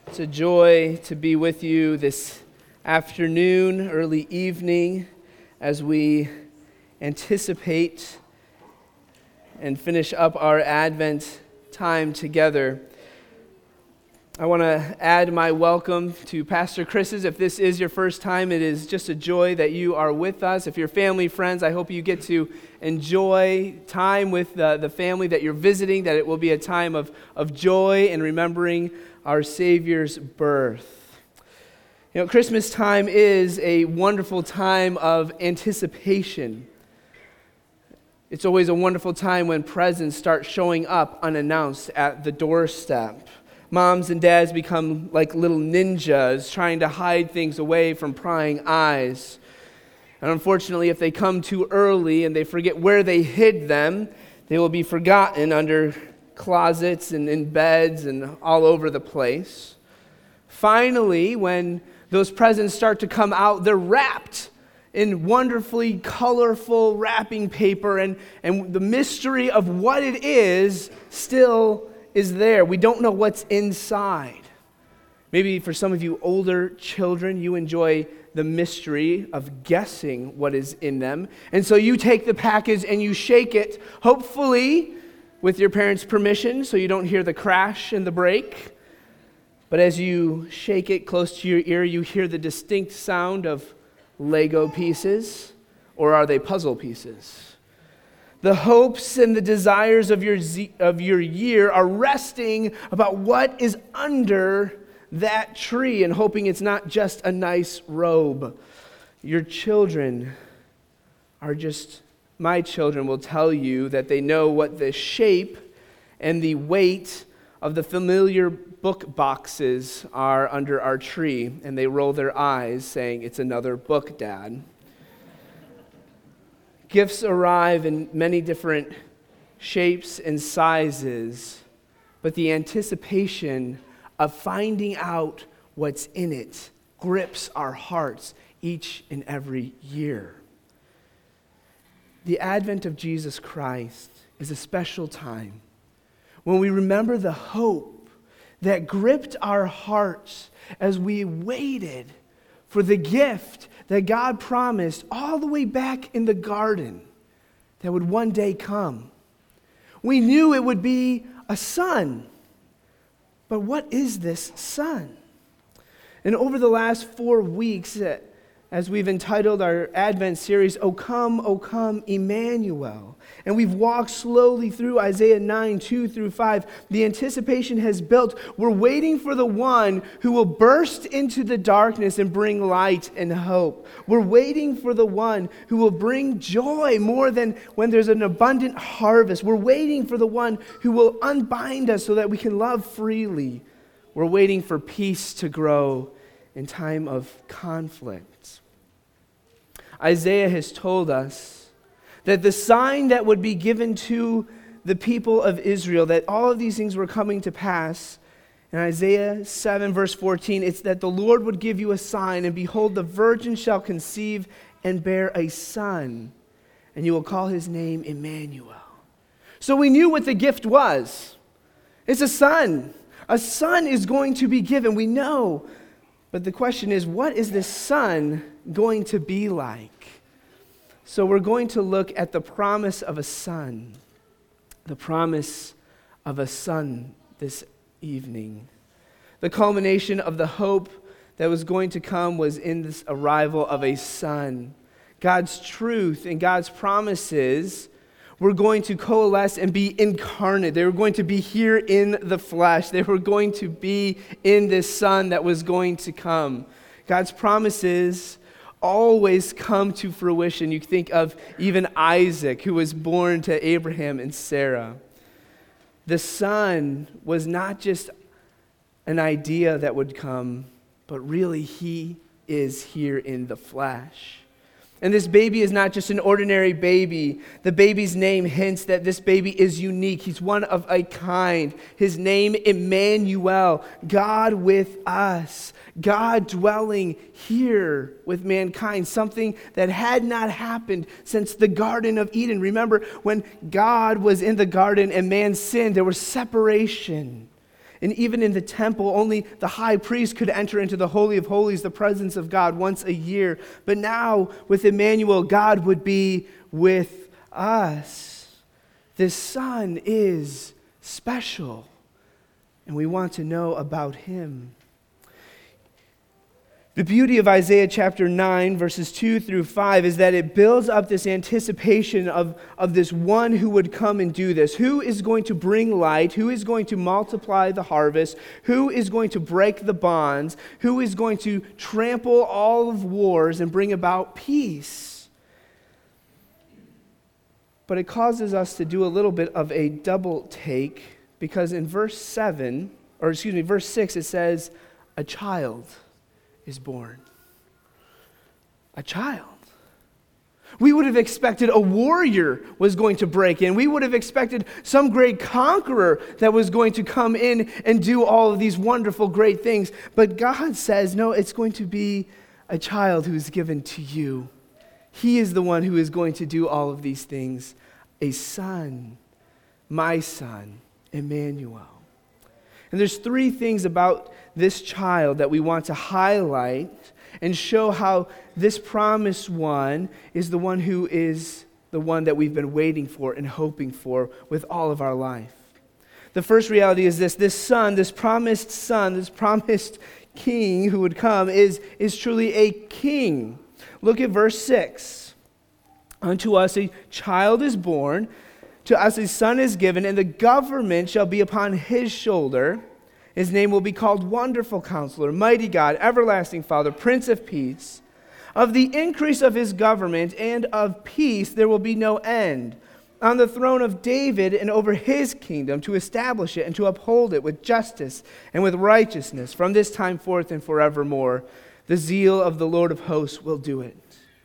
It's a joy to be with you this afternoon, early evening, as we anticipate and finish up our Advent time together. I want to add my welcome to Pastor Chris's. If this is your first time, it is just a joy that you are with us. If you're family, friends, I hope you get to enjoy time with the family that you're visiting, that it will be a time of joy and remembering our Savior's birth. You know, Christmas time is a wonderful time of anticipation. It's always a wonderful time when presents start showing up unannounced at the doorstep. Moms and dads become like little ninjas trying to hide things away from prying eyes. And unfortunately, if they come too early and they forget where they hid them, they will be forgotten under closets and in beds and all over the place. Finally, when those presents start to come out, they're wrapped in wonderfully colorful wrapping paper, and the mystery of what it is still is there. We don't know what's inside. Maybe for some of you older children, you enjoy the mystery of guessing what is in them. And so you take the package and you shake it, hopefully with your parents' permission, so you don't hear the crash and the break. But as you shake it close to your ear, you hear the distinct sound of Lego pieces, or are they puzzle pieces? The hopes and the desires of your year are resting about what is under that tree and hoping it's not just a nice robe. Your children are just, my children will tell you that they know what the shape and the weight of the familiar book boxes are under our tree, and they roll their eyes saying, "It's another book, Dad." Gifts arrive in many different shapes and sizes, but the anticipation of finding out what's in it grips our hearts each and every year. The advent of Jesus Christ is a special time when we remember the hope that gripped our hearts as we waited for the gift that God promised all the way back in the garden that would one day come. We knew it would be a son, but what is this son? And over the last 4 weeks, as we've entitled our Advent series, O Come, Emmanuel, and we've walked slowly through Isaiah 9, 2 through 5, the anticipation has built. We're waiting for the one who will burst into the darkness and bring light and hope. We're waiting for the one who will bring joy more than when there's an abundant harvest. We're waiting for the one who will unbind us so that we can love freely. We're waiting for peace to grow in time of conflict. Isaiah has told us that the sign that would be given to the people of Israel, that all of these things were coming to pass, in Isaiah 7 verse 14, it's that the Lord would give you a sign, and behold, the virgin shall conceive and bear a son, and you will call his name Emmanuel. So we knew what the gift was. It's a son. A son is going to be given. We know. But the question is, what is this son going to be like? So we're going to look at the promise of a son. The promise of a son this evening. The culmination of the hope that was going to come was in this arrival of a son. God's truth and God's promises were going to coalesce and be incarnate. They were going to be here in the flesh. They were going to be in this son that was going to come. God's promises always come to fruition. You think of even Isaac, who was born to Abraham and Sarah. The son was not just an idea that would come, but really he is here in the flesh. And this baby is not just an ordinary baby. The baby's name hints that this baby is unique. He's one of a kind. His name, Emmanuel, God with us. God dwelling here with mankind, something that had not happened since the Garden of Eden. Remember, when God was in the garden and man sinned, there was separation. And even in the temple, only the high priest could enter into the Holy of Holies, the presence of God, once a year. But now, with Emmanuel, God would be with us. This Son is special, and we want to know about him. The beauty of Isaiah chapter 9, verses 2 through 5, is that it builds up this anticipation of this one who would come and do this. Who is going to bring light? Who is going to multiply the harvest? Who is going to break the bonds? Who is going to trample all of wars and bring about peace? But it causes us to do a little bit of a double take, because in verse 6, it says, a child is born. A child. We would have expected a warrior was going to break in. We would have expected some great conqueror that was going to come in and do all of these wonderful, great things. But God says, no, it's going to be a child who is given to you. He is the one who is going to do all of these things. A son, my son, Emmanuel. And there's three things about this child that we want to highlight and show how this promised one is the one who is the one that we've been waiting for and hoping for with all of our life. The first reality is this son, this promised king who would come is truly a king. Look at verse 6. Unto us a child is born, to us a son is given, and the government shall be upon his shoulder. His name will be called Wonderful Counselor, Mighty God, Everlasting Father, Prince of Peace. Of the increase of his government and of peace there will be no end. On the throne of David and over his kingdom, to establish it and to uphold it with justice and with righteousness from this time forth and forevermore. The zeal of the Lord of hosts will do it.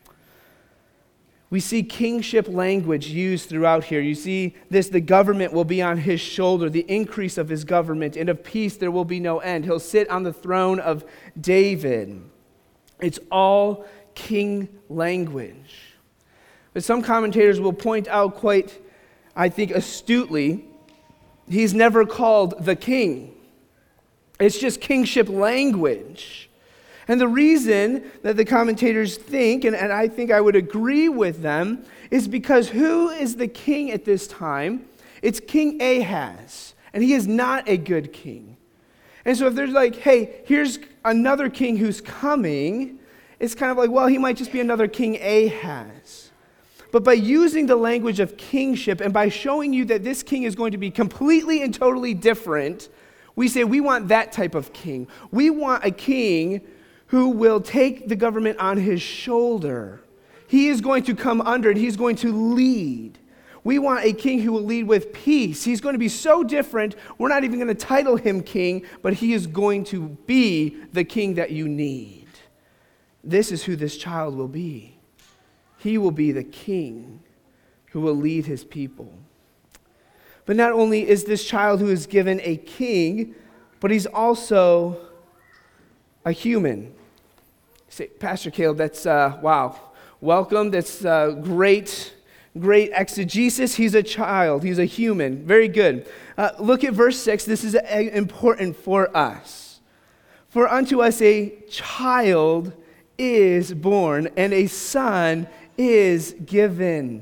We see kingship language used throughout here. You see this, the government will be on his shoulder, the increase of his government, and of peace there will be no end. He'll sit on the throne of David. It's all king language. But some commentators will point out quite, I think, astutely, he's never called the king. It's just kingship language. And the reason that the commentators think, and I think I would agree with them, is because who is the king at this time? It's King Ahaz, and he is not a good king. And so if there's like, hey, here's another king who's coming, it's kind of like, well, he might just be another King Ahaz. But by using the language of kingship and by showing you that this king is going to be completely and totally different, we say we want that type of king. We want a king who will take the government on his shoulder. He is going to come under it. He's going to lead. We want a king who will lead with peace. He's going to be so different, we're not even going to title him king, but he is going to be the king that you need. This is who this child will be. He will be the king who will lead his people. But not only is this child who is given a king, but he's also a human. You say, Pastor Caleb, that's, wow, welcome. That's great exegesis. He's a child. He's a human. Very good. Look at verse 6. This is important for us. For unto us a child is born, and a son is given.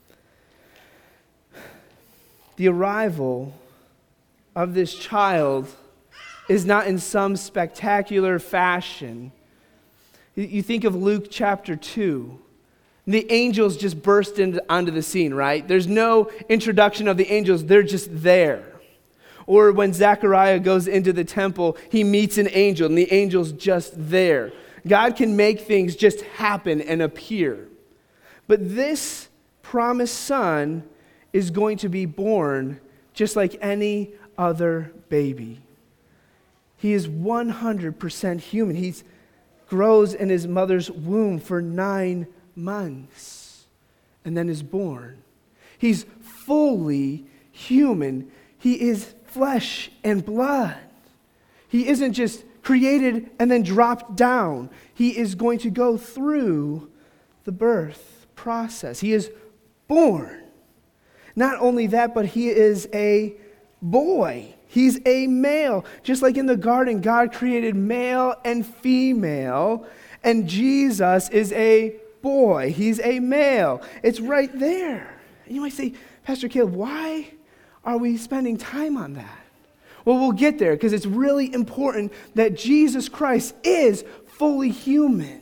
The arrival of this child is not in some spectacular fashion. You think of Luke chapter 2. The angels just burst onto the scene, right? There's no introduction of the angels. They're just there. Or when Zechariah goes into the temple, he meets an angel, and the angel's just there. God can make things just happen and appear. But this promised son is going to be born just like any other baby. He is 100% human. He grows in his mother's womb for 9 months and then is born. He's fully human. He is flesh and blood. He isn't just created and then dropped down. He is going to go through the birth process. He is born. Not only that, but he is a boy. He's a male. Just like in the garden, God created male and female, and Jesus is a boy. He's a male. It's right there. And you might say, Pastor Caleb, why are we spending time on that? Well, we'll get there because it's really important that Jesus Christ is fully human.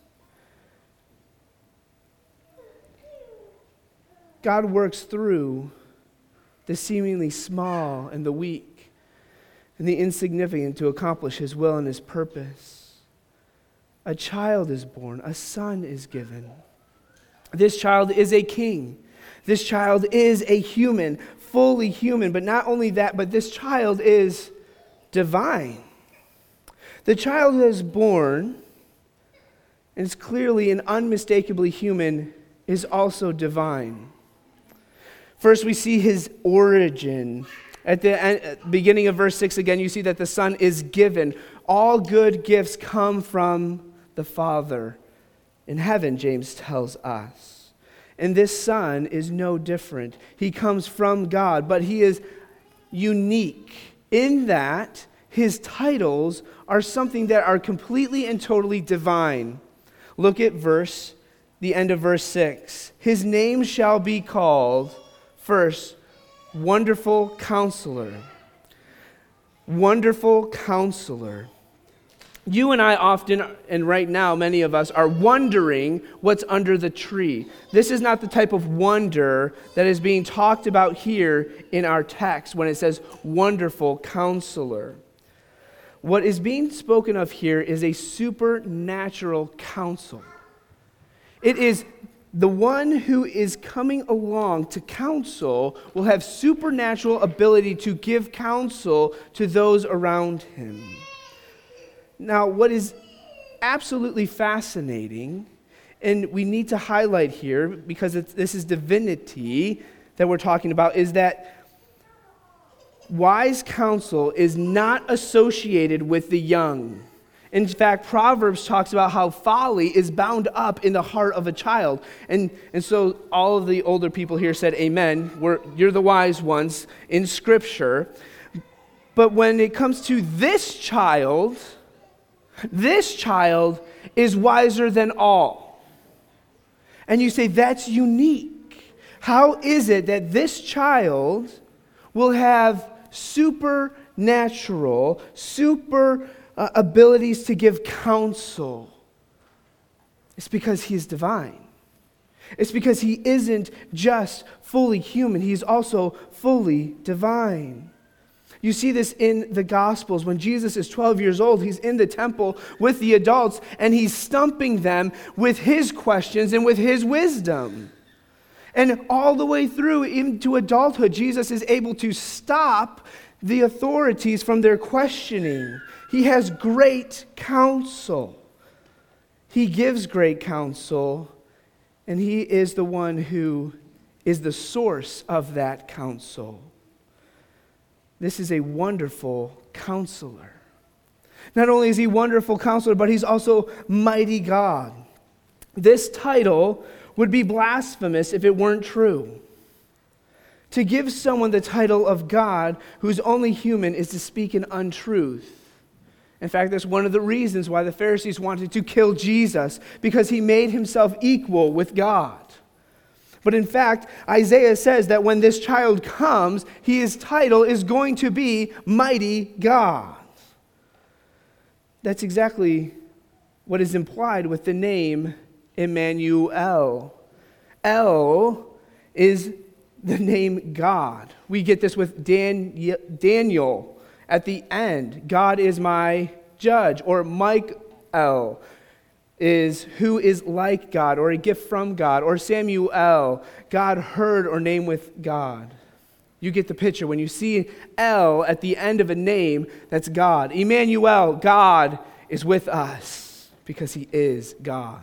God works through the seemingly small and the weak and the insignificant to accomplish his will and his purpose. A child is born, a son is given. This child is a king. This child is a human, fully human. But not only that, but this child is divine. The child that is born, and is clearly and unmistakably human, is also divine. First, we see his origin. At the beginning of verse 6, again, you see that the Son is given. All good gifts come from the Father in heaven, James tells us. And this Son is no different. He comes from God, but he is unique in that his titles are something that are completely and totally divine. Look at the end of verse 6. His name shall be called, first, Wonderful Counselor. Wonderful Counselor. You and I often, and right now many of us, are wondering what's under the tree. This is not the type of wonder that is being talked about here in our text when it says Wonderful Counselor. What is being spoken of here is a supernatural counsel. It is the one who is coming along to counsel will have supernatural ability to give counsel to those around him. Now, what is absolutely fascinating, and we need to highlight here because this is divinity that we're talking about, is that wise counsel is not associated with the young. In fact, Proverbs talks about how folly is bound up in the heart of a child. And so all of the older people here said, amen. You're the wise ones in Scripture. But when it comes to this child is wiser than all. And you say, that's unique. How is it that this child will have supernatural, abilities to give counsel? It's because he is divine. It's because he isn't just fully human, he's also fully divine. You see this in the Gospels. When Jesus is 12 years old, he's in the temple with the adults, and he's stumping them with his questions and with his wisdom. And all the way through into adulthood, Jesus is able to stop the authorities from their questioning. He has great counsel. He gives great counsel, and he is the one who is the source of that counsel. This is a wonderful counselor. Not only is he wonderful counselor, but he's also mighty God. This title would be blasphemous if it weren't true. To give someone the title of God who's only human is to speak an untruth. In fact, that's one of the reasons why the Pharisees wanted to kill Jesus, because he made himself equal with God. But in fact, Isaiah says that when this child comes, his title is going to be Mighty God. That's exactly what is implied with the name Emmanuel. El is the name God. We get this with Daniel at the end. God is my judge. Or Michael is who is like God, or a gift from God. Or Samuel, God heard, or name with God. You get the picture. When you see El at the end of a name, that's God. Emmanuel, God is with us because he is God.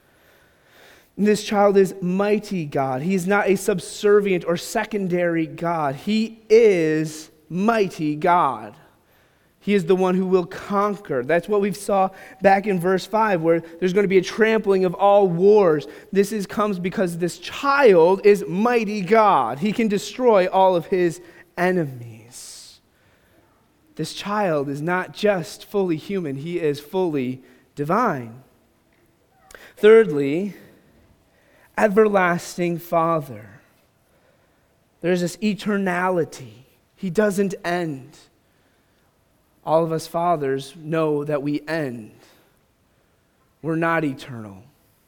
And this child is mighty God. He is not a subservient or secondary God. He is mighty God. He is the one who will conquer. That's what we saw back in verse 5, where there's going to be a trampling of all wars. This comes because this child is mighty God. He can destroy all of his enemies. this child is not just fully human, he is fully divine. Thirdly, everlasting Father. There's this eternality. He doesn't end. All of us fathers know that we end. We're not eternal.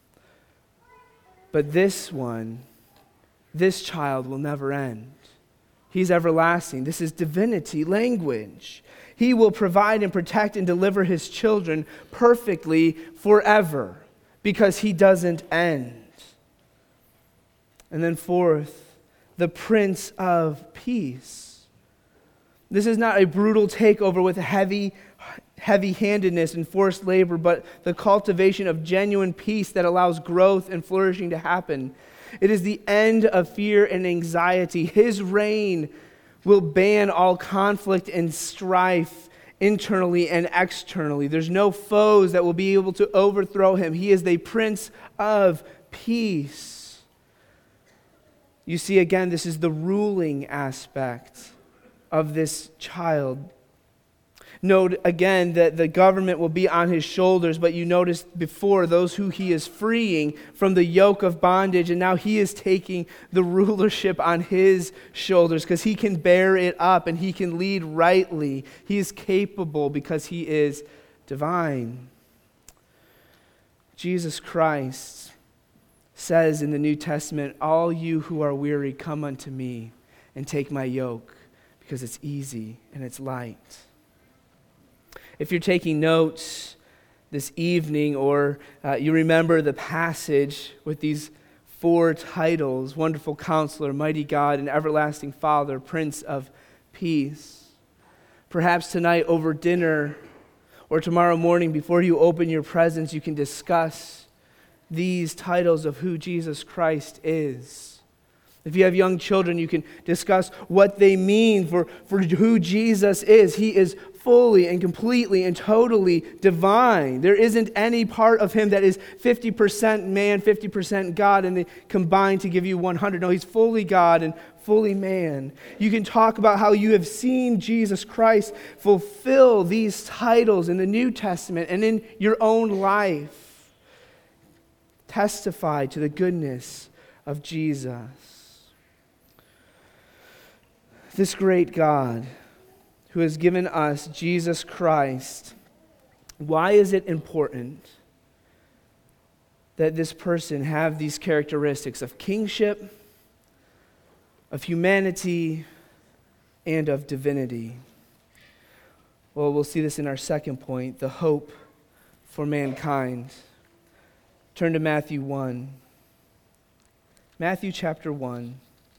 But this child will never end. He's everlasting. This is divinity language. He will provide and protect and deliver his children perfectly forever because he doesn't end. And then fourth, the Prince of Peace. This is not a brutal takeover with heavy-handedness and forced labor, but the cultivation of genuine peace that allows growth and flourishing to happen. It is the end of fear and anxiety. His reign will ban all conflict and strife internally and externally. There's no foes that will be able to overthrow him. He is the Prince of Peace. You see, again, this is the ruling aspect of this child. Note again that the government will be on his shoulders, but you noticed before those who he is freeing from the yoke of bondage, and now he is taking the rulership on his shoulders because he can bear it up and he can lead rightly. He is capable because he is divine. Jesus Christ says in the New Testament, "All you who are weary, come unto me and take my yoke, because it's easy and it's light." If you're taking notes this evening, or you remember the passage with these 4 titles, Wonderful Counselor, Mighty God, and Everlasting Father, Prince of Peace, perhaps tonight over dinner or tomorrow morning before you open your presents, you can discuss these titles of who Jesus Christ is. If you have young children, you can discuss what they mean for who Jesus is. He is fully and completely and totally divine. There isn't any part of him that is 50% man, 50% God, and they combine to give you 100. No, he's fully God and fully man. You can talk about how you have seen Jesus Christ fulfill these titles in the New Testament and in your own life. Testify to the goodness of Jesus. This great God who has given us Jesus Christ, why is it important that this person have these characteristics of kingship, of humanity, and of divinity? Well, we'll see this in our second point, the hope for mankind. Turn to Matthew 1. Matthew chapter 1.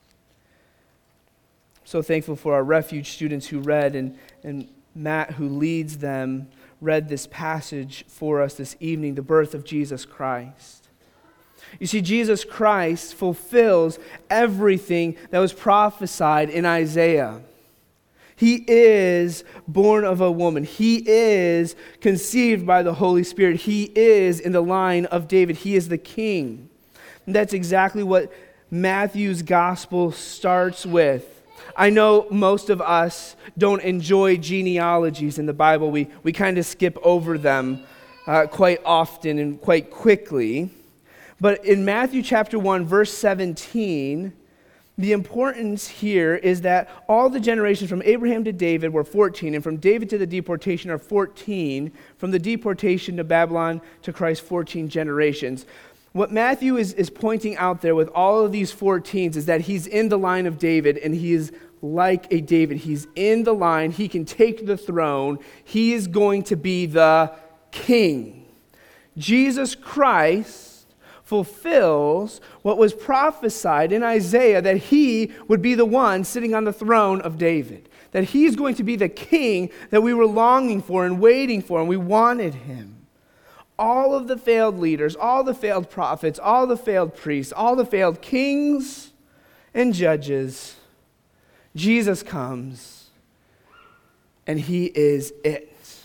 So thankful for our refuge students who read, and Matt, who leads them, read this passage for us this evening, the birth of Jesus Christ. You see, Jesus Christ fulfills everything that was prophesied in Isaiah. He is born of a woman. He is conceived by the Holy Spirit. He is in the line of David. He is the king. And that's exactly what Matthew's gospel starts with. I know most of us don't enjoy genealogies in the Bible. We kind of skip over them quite often and quite quickly. But in Matthew chapter 1, verse 17, the importance here is that all the generations from Abraham to David were 14, and from David to the deportation are 14, from the deportation to Babylon to Christ, 14 generations. What Matthew is pointing out there with all of these 14s is that he's in the line of David, and he is like a David. He's in the line. He can take the throne. He is going to be the king. Jesus Christ fulfills what was prophesied in Isaiah, that he would be the one sitting on the throne of David, that he's going to be the king that we were longing for and waiting for, and we wanted him. All of the failed leaders, all the failed prophets, all the failed priests, all the failed kings and judges, Jesus comes, and he is it.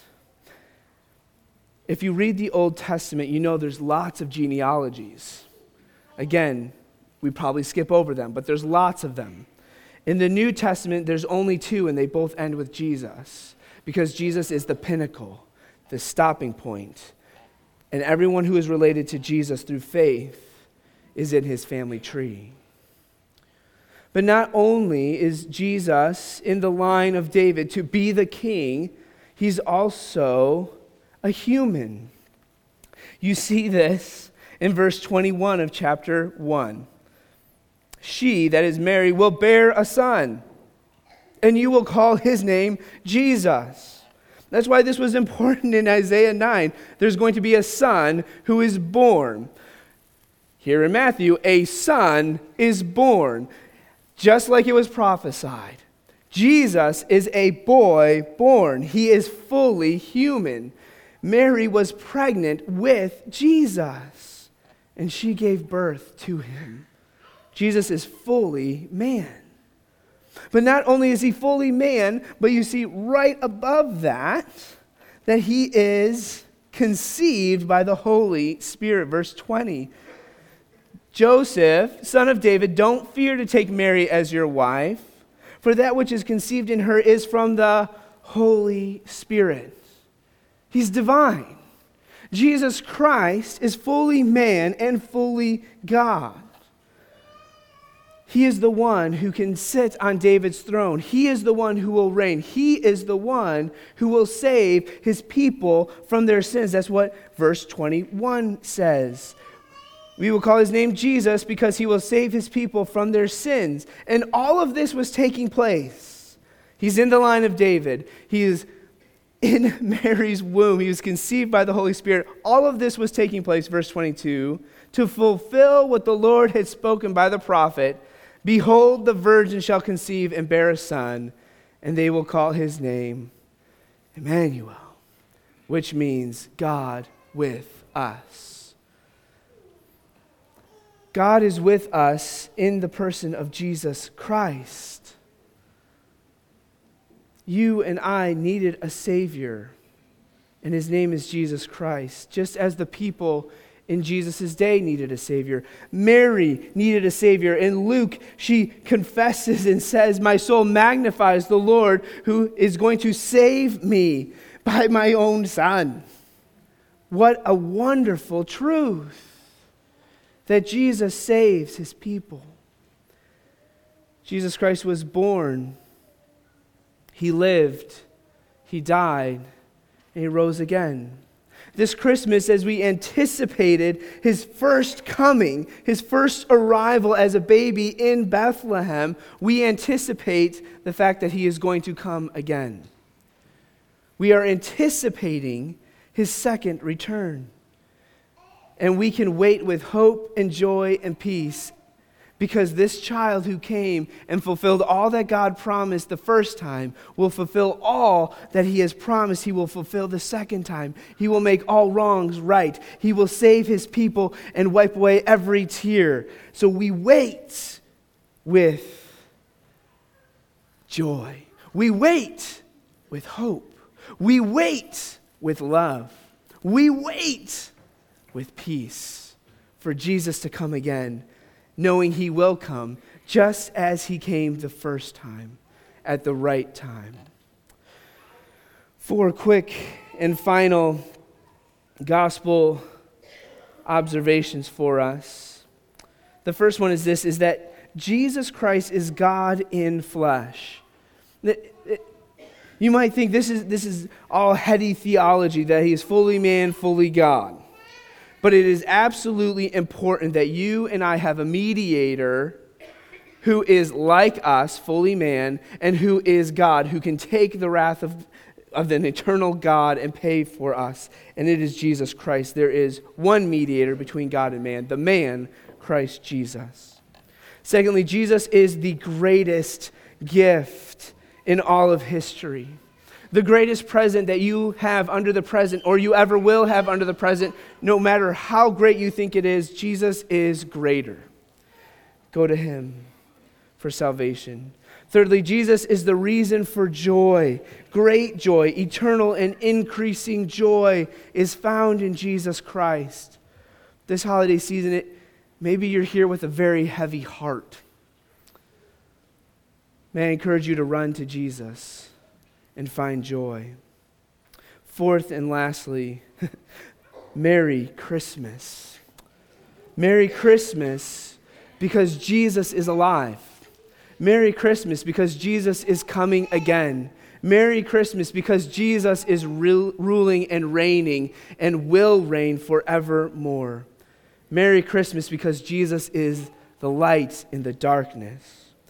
If you read the Old Testament, you know there's lots of genealogies. Again, we probably skip over them, but there's lots of them. In the New Testament, there's only 2, and they both end with Jesus. because Jesus is the pinnacle, the stopping point, and everyone who is related to Jesus through faith is in his family tree. But not only is Jesus in the line of David to be the king, he's also a human. You see this in verse 21 of chapter 1. She, that is Mary, will bear a son, and you will call his name Jesus. That's why this was important in Isaiah 9. There's going to be a son who is born. Here in Matthew, a son is born, just like it was prophesied. Jesus is a boy born. He is fully human. Mary was pregnant with Jesus, and she gave birth to him. Jesus is fully man. But not only is he fully man, but you see right above that he is conceived by the Holy Spirit. Verse 20. Joseph, son of David, don't fear to take Mary as your wife, for that which is conceived in her is from the Holy Spirit. He's divine. Jesus Christ is fully man and fully God. He is the one who can sit on David's throne. He is the one who will reign. He is the one who will save his people from their sins. That's what verse 21 says. We will call his name Jesus because he will save his people from their sins. And all of this was taking place. He's in the line of David. He is in Mary's womb. He was conceived by the Holy Spirit. All of this was taking place, verse 22, to fulfill what the Lord had spoken by the prophet. Behold, the virgin shall conceive and bear a son, and they will call his name Emmanuel, which means God with us. God is with us in the person of Jesus Christ. You and I needed a Savior, and his name is Jesus Christ, just as the people in Jesus' day needed a Savior. Mary needed a Savior. In Luke, she confesses and says, my soul magnifies the Lord who is going to save me by my own Son. What a wonderful truth that Jesus saves his people. Jesus Christ was born. He lived. He died. And he rose again. This Christmas, as we anticipated his first coming, his first arrival as a baby in Bethlehem, we anticipate the fact that he is going to come again. We are anticipating his second return. And we can wait with hope and joy and peace because this child who came and fulfilled all that God promised the first time will fulfill all that he has promised he will fulfill the second time. He will make all wrongs right. He will save his people and wipe away every tear. So we wait with joy. We wait with hope. We wait with love. We wait with peace for Jesus to come again, knowing he will come just as he came the first time, at the right time. 4 quick and final gospel observations for us. The first one is this, is that Jesus Christ is God in flesh. You might think this is all heady theology, that he is fully man, fully God. But it is absolutely important that you and I have a mediator who is like us, fully man, and who is God, who can take the wrath of an eternal God and pay for us. And it is Jesus Christ. There is one mediator between God and man, the man, Christ Jesus. Secondly, Jesus is the greatest gift in all of history. The greatest present that you have under the present, or you ever will have under the present, no matter how great you think it is, Jesus is greater. Go to him for salvation. Thirdly, Jesus is the reason for joy. Great joy, eternal and increasing joy is found in Jesus Christ. This holiday season, maybe you're here with a very heavy heart. May I encourage you to run to Jesus and find joy. Fourth and lastly, Merry Christmas. Merry Christmas because Jesus is alive. Merry Christmas because Jesus is coming again. Merry Christmas because Jesus is ruling and reigning and will reign forevermore. Merry Christmas because Jesus is the light in the darkness.